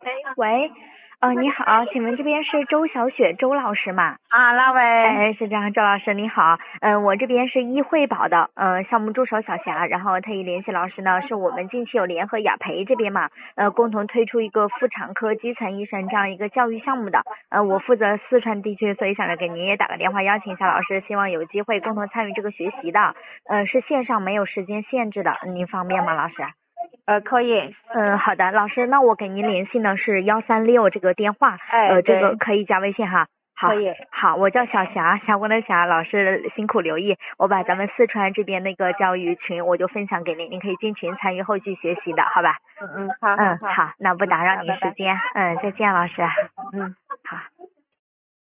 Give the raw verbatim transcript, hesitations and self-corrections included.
哎，喂，呃，你好，请问这边是周小雪周老师吗？ 啊，那位。 哎，是这样，周老师你好，嗯、我这边是易惠宝的，嗯、项目助手小霞，然后特意联系老师呢，是我们近期有联合雅培这边嘛，呃，共同推出一个妇产科基层医生这样一个教育项目的，呃，我负责四川地区，所以想着给您也打个电话邀请一下老师，希望有机会共同参与这个学习的，呃，是线上没有时间限制的，您方便吗，老师？ 呃，可以。 嗯，好的，老师，那我给您联系呢是幺三六这个电话， 哎， 呃，这个对， 可以加微信哈。好， 可以。 好，我叫小霞，霞光的霞，老师辛苦留意，我把咱们四川这边那个教育群我就分享给您，您可以进群参与后续学习的，好吧？ 嗯嗯，好好嗯， 好。 好，那不打扰好，拜拜。 您时间，嗯，再见，老师。 嗯。